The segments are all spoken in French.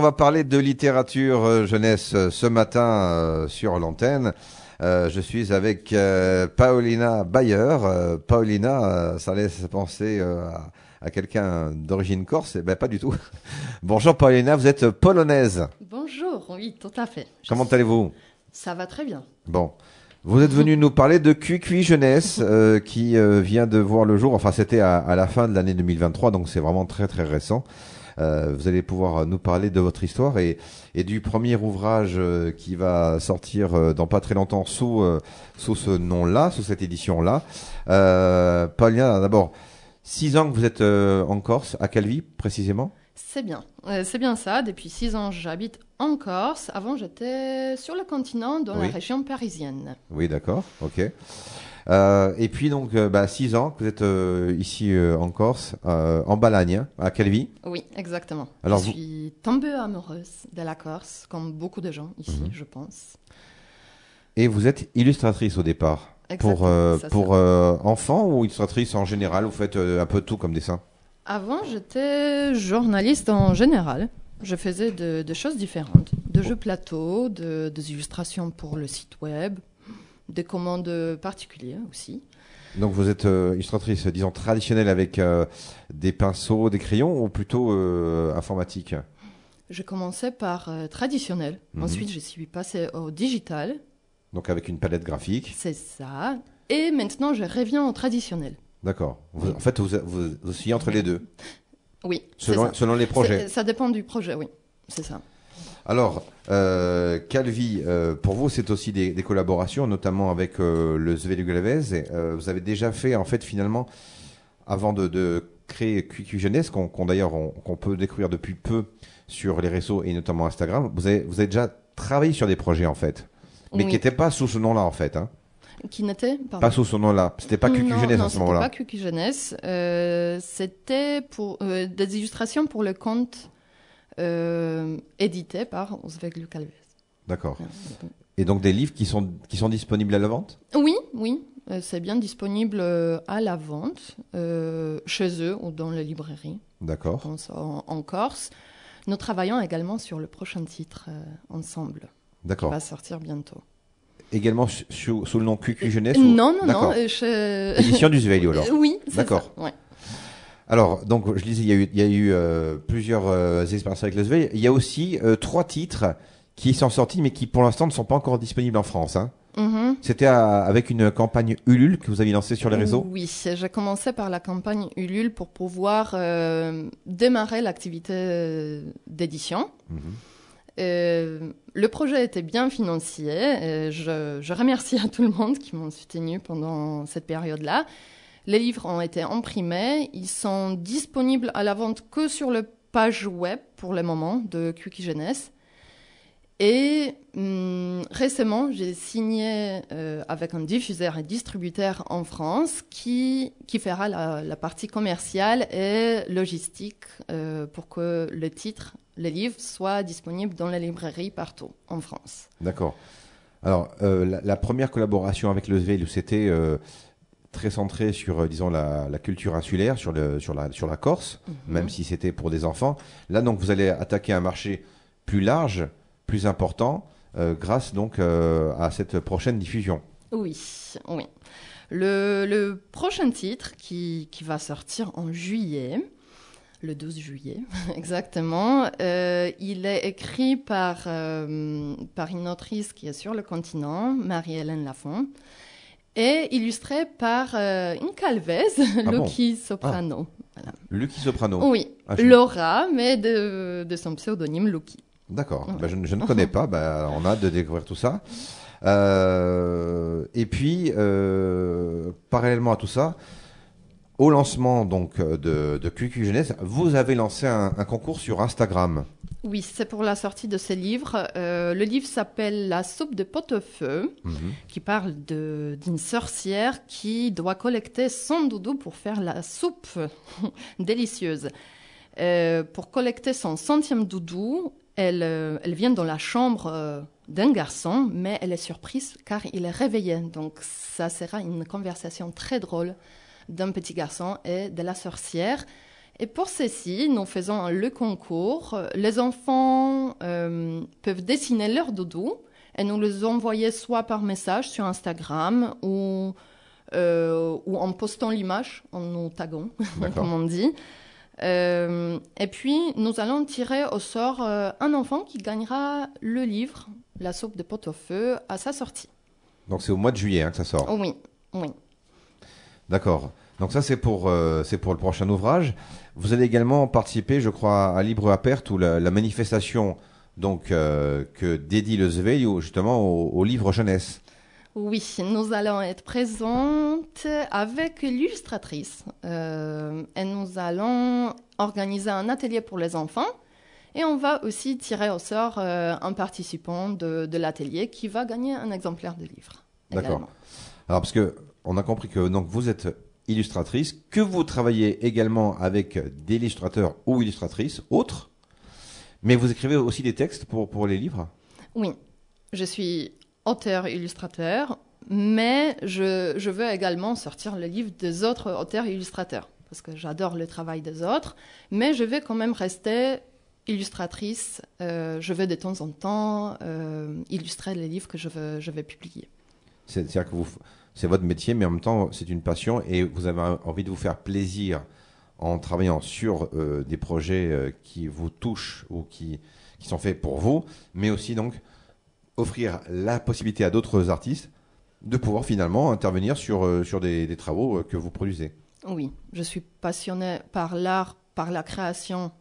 va parler de littérature jeunesse ce matin sur l'antenne. Je suis avec Paulina Bayer. Paulina, ça laisse penser à quelqu'un d'origine corse. Eh ben, pas du tout. Bonjour Paulina, vous êtes polonaise. Bonjour, oui, tout à fait. Comment allez-vous? Ça va très bien. Bon. Vous êtes venu nous parler de QQ Jeunesse qui vient de voir le jour. Enfin, c'était à la fin de l'année 2023, donc c'est vraiment très très récent. Vous allez pouvoir nous parler de votre histoire et du premier ouvrage qui va sortir dans pas très longtemps sous ce nom-là, sous cette édition-là. Paulina, d'abord, 6 ans que vous êtes en Corse, à Calvi précisément? C'est bien ça. Depuis 6 ans, j'habite en Corse. Avant, j'étais sur le continent, dans la région parisienne. Oui, d'accord, ok. Et puis donc, 6 ans que vous êtes ici en Corse, en Balagne, hein, à Calvi. Oui, exactement. Alors, je suis tombée amoureuse de la Corse, comme beaucoup de gens ici, je pense. Et vous êtes illustratrice au départ. Pour enfants ou illustratrice en général? Vous faites un peu tout comme dessin? Avant, j'étais journaliste en général. Je faisais de choses différentes. De jeux plateau, des illustrations pour le site web, des commandes particulières aussi. Donc vous êtes illustratrice, disons, traditionnelle avec des pinceaux, des crayons ou plutôt informatique? Je commençais par traditionnel. Ensuite, je suis passée au digital. Donc avec une palette graphique. C'est ça. Et maintenant, je reviens au traditionnel. D'accord. En fait, vous oscillez entre les deux. Oui. Selon les projets. Ça dépend du projet, oui. C'est ça. Alors, Calvi, pour vous, c'est aussi des collaborations, notamment avec le Zvelu Glavez. Vous avez déjà fait, en fait, finalement, avant de créer QQ Jeunesse, qu'on peut découvrir depuis peu sur les réseaux et notamment Instagram, vous avez déjà travaillé sur des projets, en fait, mais qui n'étaient pas sous ce nom-là, en fait, hein. Qui n'était pas sous ce nom-là. C'était pas QQ Jeunesse à ce moment-là. Non, c'était pas QQ Jeunesse. C'était pour des illustrations pour le compte édité par Zvelu Glavez. D'accord. Et donc des livres qui sont disponibles à la vente? Oui. C'est bien disponible à la vente chez eux ou dans les librairies. D'accord. Je pense en Corse. Nous travaillons également sur le prochain titre ensemble. D'accord. Qui va sortir bientôt. Également sous le nom QQ Jeunesse? Non. Édition du Zvelu, alors. Oui, c'est d'accord. Ça. Ouais. Alors, donc, je disais, il y a eu plusieurs expériences avec le Zvelu. Il y a aussi 3 titres qui sont sortis, mais qui, pour l'instant, ne sont pas encore disponibles en France, hein. C'était avec une campagne Ulule que vous aviez lancée sur les réseaux? Oui, j'ai commencé par la campagne Ulule pour pouvoir démarrer l'activité d'édition. Le projet était bien financé. Je remercie à tout le monde qui m'ont soutenu pendant cette période-là. Les livres ont été imprimés. Ils sont disponibles à la vente que sur la page web pour le moment de QQ Jeunesse. Et récemment, j'ai signé avec un diffuseur et distributeur en France qui fera la partie commerciale et logistique pour que le livre soit disponible dans les librairies partout en France. D'accord. Alors, la première collaboration avec le Zvelu, c'était très centré sur, disons, la culture insulaire, sur la Corse, même si c'était pour des enfants. Là, donc, vous allez attaquer un marché plus large, plus important, grâce donc à cette prochaine diffusion. Oui. Le prochain titre qui va sortir en juillet, le 12 juillet exactement, il est écrit par une autrice qui est sur le continent, Marie-Hélène Lafont, et illustré par une calvaise, Lucky Soprano. Voilà. Lucky Soprano. Oui, Laura, mais de son pseudonyme Lucky. D'accord, je ne connais pas, on a hâte de découvrir tout ça. Et puis, parallèlement à tout ça, au lancement donc de QQ Jeunesse, vous avez lancé un concours sur Instagram. Oui, c'est pour la sortie de ce livre. Le livre s'appelle La soupe de pot-au-feu, qui parle d'une sorcière qui doit collecter son doudou pour faire la soupe délicieuse. Pour collecter son 100e doudou, elle vient dans la chambre d'un garçon, mais elle est surprise car il est réveillé. Donc ça sera une conversation très drôle d'un petit garçon et de la sorcière. Et pour ceci, nous faisons le concours. Les enfants peuvent dessiner leur doudou et nous les envoyer soit par message sur Instagram ou en postant l'image, en nous taguant, comme on dit. Et puis, nous allons tirer au sort un enfant qui gagnera le livre « La soupe de pot-au-feu » à sa sortie. Donc, c'est au mois de juillet que ça sort. Oui, oui. D'accord. Donc ça, c'est pour le prochain ouvrage. Vous allez également participer, je crois, à Libre à Perte, ou la manifestation donc, que dédie le Zweil justement au livre jeunesse. Oui, nous allons être présentes avec l'illustratrice et nous allons organiser un atelier pour les enfants et on va aussi tirer au sort un participant de l'atelier qui va gagner un exemplaire de livre. D'accord. Également. Alors parce que on a compris que donc vous êtes illustratrice, que vous travaillez également avec des illustrateurs ou illustratrices autres, mais vous écrivez aussi des textes pour les livres? Oui, je suis auteur-illustrateur, mais je veux également sortir le livre des autres auteurs-illustrateurs, parce que j'adore le travail des autres, mais je vais quand même rester illustratrice. Je vais de temps en temps illustrer les livres que je vais publier. C'est-à-dire que c'est votre métier, mais en même temps, c'est une passion et vous avez envie de vous faire plaisir en travaillant sur des projets qui vous touchent ou qui sont faits pour vous, mais aussi donc offrir la possibilité à d'autres artistes de pouvoir finalement intervenir sur des travaux que vous produisez. Oui, je suis passionnée par l'art, par la création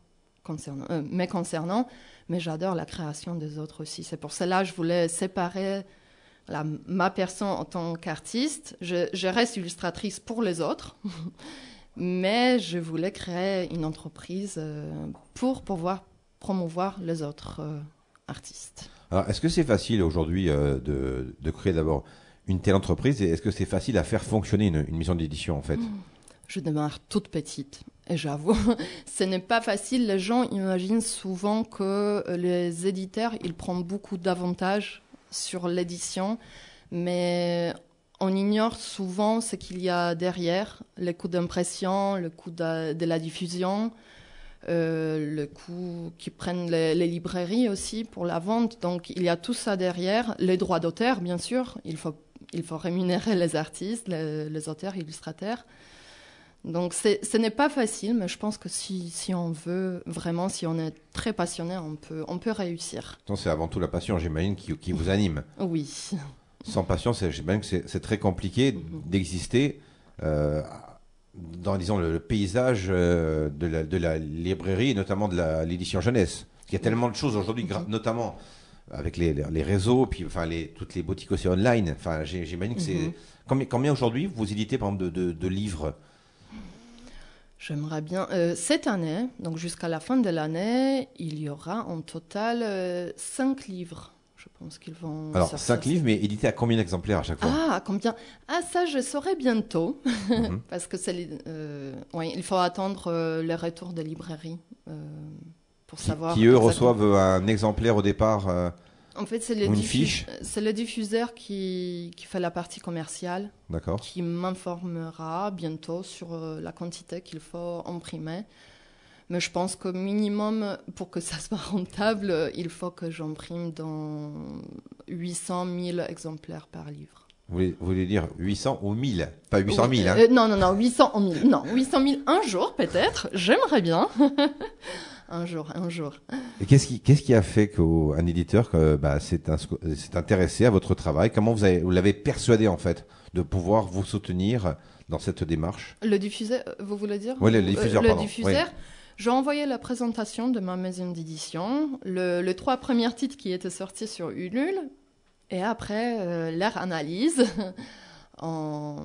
concernant, mais j'adore la création des autres aussi. C'est pour cela que je voulais séparer ma personne en tant qu'artiste. Je reste illustratrice pour les autres, mais je voulais créer une entreprise pour pouvoir promouvoir les autres artistes. Alors, est-ce que c'est facile aujourd'hui de créer d'abord une telle entreprise et est-ce que c'est facile à faire fonctionner une maison d'édition en fait? Je démarre toute petite et j'avoue, ce n'est pas facile. Les gens imaginent souvent que les éditeurs, ils prennent beaucoup d'avantages sur l'édition, mais on ignore souvent ce qu'il y a derrière, les coûts d'impression, le coût de la diffusion, le coût qui prennent les librairies aussi pour la vente. Donc il y a tout ça derrière, les droits d'auteur bien sûr, il faut rémunérer les artistes, les auteurs, illustrateurs. Donc ce n'est pas facile, mais je pense que si on veut vraiment, si on est très passionné, on peut réussir. Donc c'est avant tout la passion, j'imagine, qui vous anime. Oui. Sans passion, j'imagine que c'est très compliqué d'exister dans, disons, le paysage de la librairie, et notamment de l'édition jeunesse. Il y a tellement de choses aujourd'hui, notamment avec les réseaux, puis enfin toutes les boutiques aussi online. Enfin, j'imagine que c'est... Combien aujourd'hui vous éditez, par exemple, de livres? J'aimerais bien. Cette année, donc jusqu'à la fin de l'année, il y aura en total 5 livres. Je pense qu'ils vont. Alors, 5 livres, mais édités à combien d'exemplaires à chaque fois? Ah, combien? Ah, ça, je saurai bientôt. Parce que oui, il faut attendre les retours des librairies pour savoir. Qui eux, reçoivent un exemplaire au départ en fait, c'est le diffuseur qui fait la partie commerciale, qui m'informera bientôt sur la quantité qu'il faut imprimer. Mais je pense qu'au minimum, pour que ça soit rentable, il faut que j'imprime dans 800 000 exemplaires par livre. Vous voulez dire 800 ou 1000? Pas 800 000, hein? Non, 800 ou 1000. Non, 800 000 un jour peut-être, j'aimerais bien. Un jour. Et qu'est-ce qui a fait qu'un éditeur s'est intéressé à votre travail? Comment vous l'avez persuadé en fait de pouvoir vous soutenir dans cette démarche? Le diffuseur, vous voulez dire? Oui, le diffuseur, pardon. Le diffuseur. Oui. J'ai envoyé la présentation de ma maison d'édition, les 3 premiers titres qui étaient sortis sur Ulule, et après leur analyse, on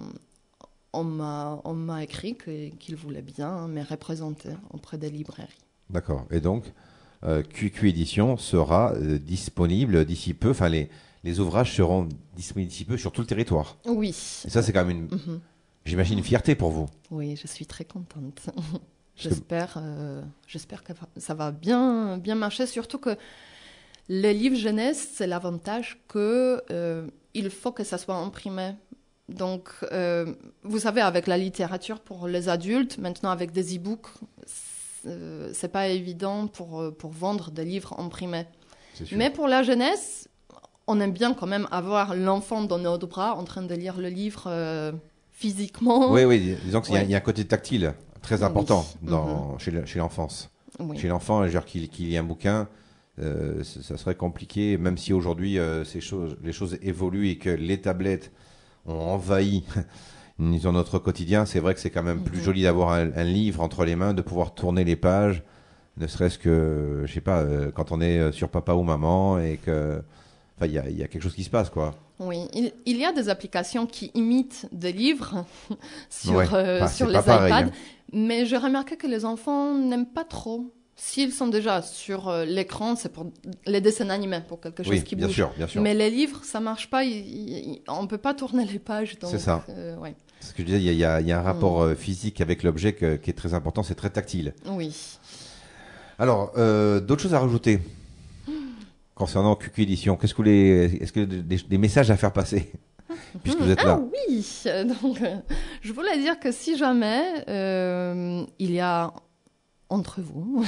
m'a écrit qu'ils voulaient bien me représenter auprès des librairies. D'accord. Et donc, QQ Édition sera disponible d'ici peu. Enfin, les ouvrages seront disponibles d'ici peu sur tout le territoire. Oui. Et ça, c'est quand même j'imagine, une fierté pour vous. Oui, je suis très contente. J'espère que ça va bien marcher. Surtout que les livres jeunesse, c'est l'avantage qu'il faut que ça soit imprimé. Donc, vous savez, avec la littérature pour les adultes, maintenant avec des e-books, c'est pas évident pour vendre des livres imprimés. C'est sûr. Mais pour la jeunesse, on aime bien quand même avoir l'enfant dans notre bras en train de lire le livre physiquement. Oui, disons qu'il Ouais. y a un côté tactile très important Oui. chez l'enfance. Oui. Chez l'enfant, genre qu'il lit un bouquin, ça serait compliqué, même si aujourd'hui les choses évoluent et que les tablettes ont envahi disons, notre quotidien. C'est vrai que c'est quand même plus joli d'avoir un livre entre les mains, de pouvoir tourner les pages, ne serait-ce que, je sais pas, quand on est sur papa ou maman et que, enfin, il y a quelque chose qui se passe, quoi. Oui, il y a des applications qui imitent des livres sur, Ouais. sur C'est les pas pareil, iPads, hein. mais j'ai remarqué que les enfants n'aiment pas trop. S'ils sont déjà sur l'écran, c'est pour les dessins animés, pour quelque chose Oui, qui bien bouge. sûr, bien sûr. Mais les livres, ça marche pas, on ne peut pas tourner les pages. Donc, C'est ça. ouais. Ce que je disais, il y a un rapport physique avec l'objet qui est très important, c'est très tactile. Oui. Alors, d'autres choses à rajouter concernant QQ Édition. Qu'est-ce que vous voulez, est-ce que des messages à faire passer puisque vous êtes là? Oui, donc je voulais dire que si jamais il y a entre vous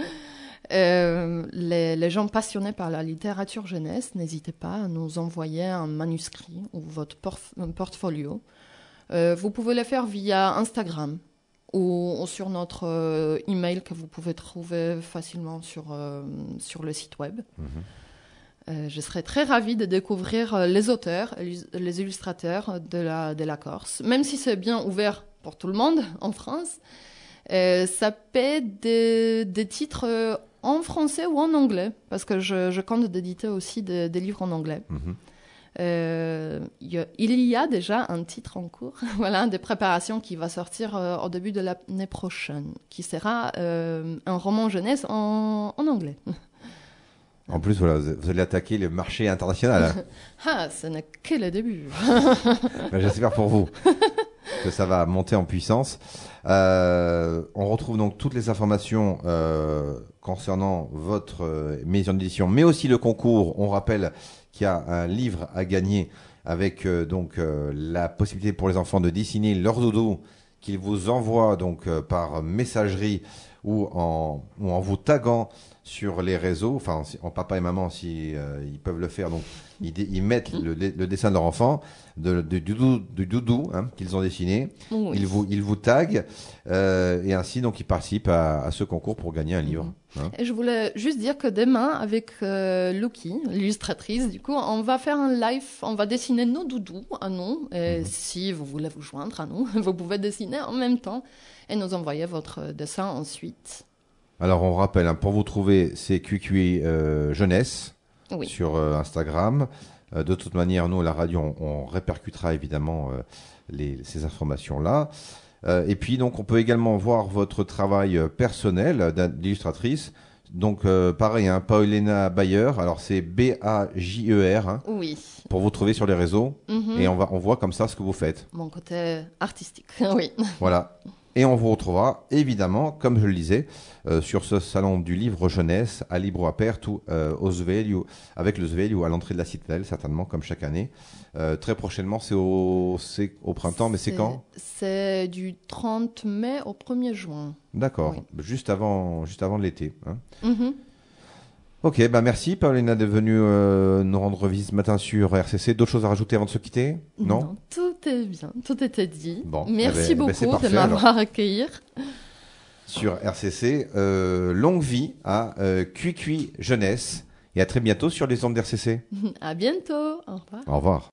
les gens passionnés par la littérature jeunesse, n'hésitez pas à nous envoyer un manuscrit ou votre portfolio. Vous pouvez le faire via Instagram ou sur notre email que vous pouvez trouver facilement sur le site web. Je serais très ravie de découvrir les auteurs, les illustrateurs de la Corse, même si c'est bien ouvert pour tout le monde en France. Ça peut des titres en français ou en anglais, parce que je compte d'éditer aussi des livres en anglais. Il y a déjà un titre en cours, voilà, des préparations qui va sortir au début de l'année prochaine, qui sera un roman jeunesse en anglais. En plus, voilà, vous allez attaquer le marché international. Ah, ce n'est que le début. Ben, j'espère pour vous que ça va monter en puissance. On retrouve donc toutes les informations concernant votre maison d'édition, mais aussi le concours. On rappelle qu'il y a un livre à gagner avec la possibilité pour les enfants de dessiner leur doudou qu'ils vous envoient donc par messagerie ou en vous taguant sur les réseaux, enfin en papa et maman si ils peuvent le faire. Donc ils mettent le dessin de leur enfant, du doudou qu'ils ont dessiné. Oui. Ils vous taguent et ainsi donc ils participent à ce concours pour gagner un livre. Et je voulais juste dire que demain, avec Lucky, l'illustratrice, du coup, on va faire un live, on va dessiner nos doudous à nous. Et si vous voulez vous joindre à nous, vous pouvez dessiner en même temps et nous envoyer votre dessin ensuite. Alors on rappelle, pour vous trouver, c'est QQ Jeunesse Oui. sur Instagram. De toute manière, nous, à la radio, on répercutera évidemment ces informations-là. Et puis, donc, on peut également voir votre travail personnel d'illustratrice. Donc, pareil, Paulina Bayer. Alors, c'est B-A-J-E-R. Oui. Pour vous trouver sur les réseaux. Et on voit comme ça ce que vous faites. Mon côté artistique, oui. Voilà. Et on vous retrouvera, évidemment, comme je le disais, sur ce salon du livre jeunesse à Libro Aperto avec le Sveglio à l'entrée de la citadelle, certainement, comme chaque année. Très prochainement, c'est au printemps, mais c'est quand? C'est du 30 mai au 1er juin. D'accord, Oui. juste avant l'été. Ok, merci Paulina d'être venue nous rendre visite ce matin sur RCC. D'autres choses à rajouter avant de se quitter? Non, tout est bien, tout était dit. Bon, Merci beaucoup c'est parfait, de m'avoir accueilli. Sur RCC, longue vie à QQ Jeunesse et à très bientôt sur les ondes d'RCC. À bientôt. Au revoir. Au revoir.